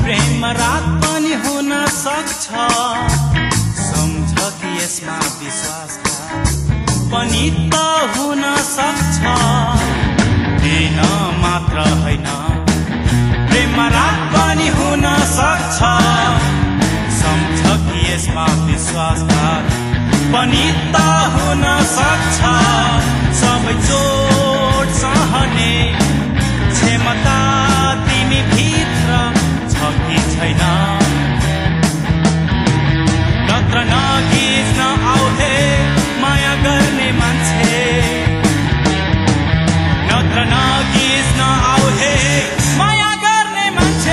प्रेम रात पनि हुन सक्छ सम्झ कि यसमा विश्वासघात पनि त हुन सक्छ दिन मात्र होइन प्रेम रात पनि हुन सक्छ सम्झ कि यसमा विश्वासघात पनि त हुन सक्छ सबै चोट सहने क्षमता तिमी भित्र छ कि छैन नत्र नगिज्न आउँथे माया गर्ने मान्छे नत्र नगिज्न आउँथे माया गर्ने मान्छे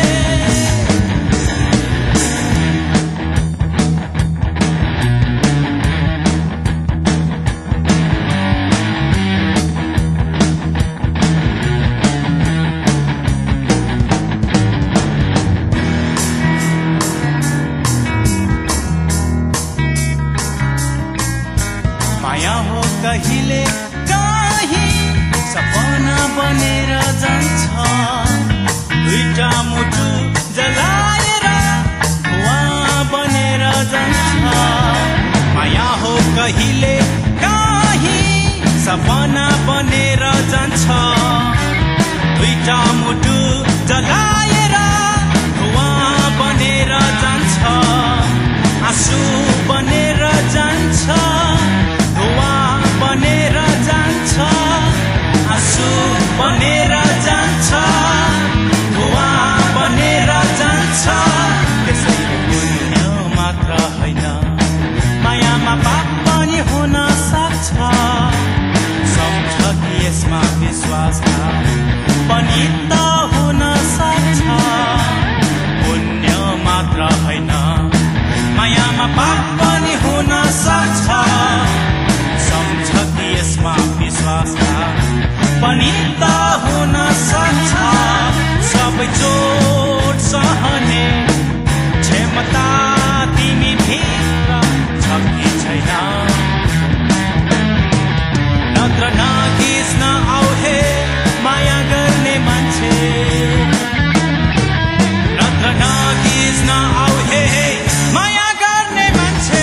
माया हो कहिले कहीँ सपना बनेर जान्छ दुईटा मुटु जलाएर धुवाँ बनेर जान्छ माया हो कहिले कहीँ सपना बनेर जान्छ दुईटा मुटु जलाएर धुवाँ बनेर जान्छ आँसु बनेर जान्छ बनेर जान्छ आँसु बनेर जान्छ धुवाँ बनेर जान्छ त्यसैले पुण्य मात्र होइन मायामा पाप पनि हुन सक्छ सम्झ कि यसमा विश्वासघात पनि त हुन सक्छ पुण्य मात्र होइन मायामा पाप पनि हुन सक्छ यसमा विश्वासघात पनि त हुन सक्छ सबै चोट सहने क्षमता तिमी भित्र छ कि छैन नत्र नगिज्न आउँथे माया गर्ने मान्छे नत्र नगिज्न आउँथे माया गर्ने मान्छे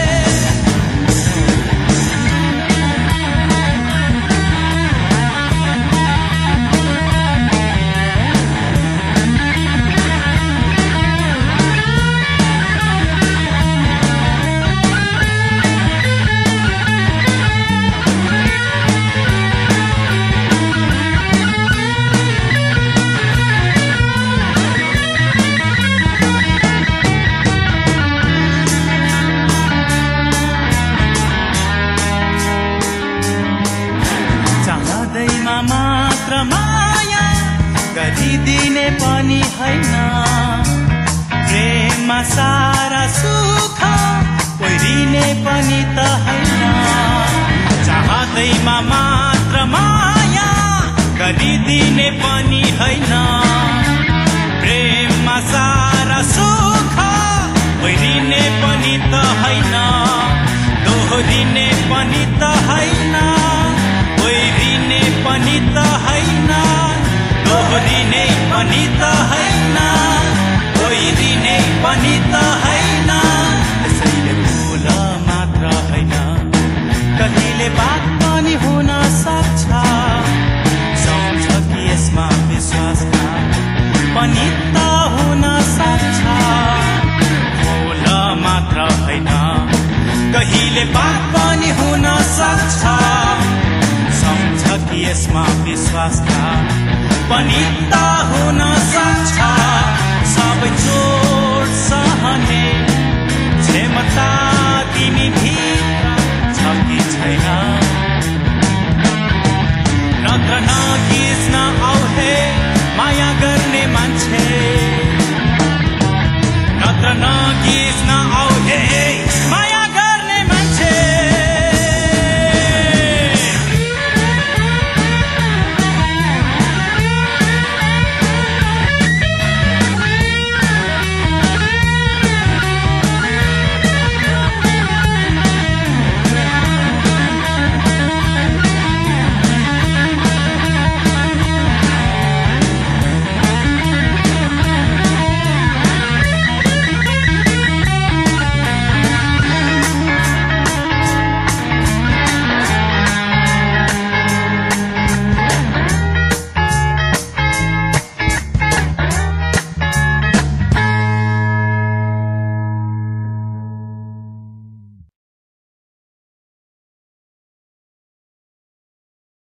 मात्र माया गरिदिने पनि होइन प्रेममा सारा सुख ओइरिने पनि त होइन चाहदैमा मात्र माया गरिदिने पनि होइन प्रेममा सारा सुख ओइरिने पनि त होइन दोहोरिने पनि त होइन ओइरिने पनि त होइन दोहोरिने पनि त होइन ओइरिने पनि त होइन त्यसैले फुल मात्र होइन कहिले बात पनि हुन सक्छ सम्झ कि यसमा विश्वासघात पनि त हुन सक्छ फुल मात्र होइन कहिले बात पनि हुन सक्छ सम्झ कि यसमा विश्वासघात पनि त हुन सक्छ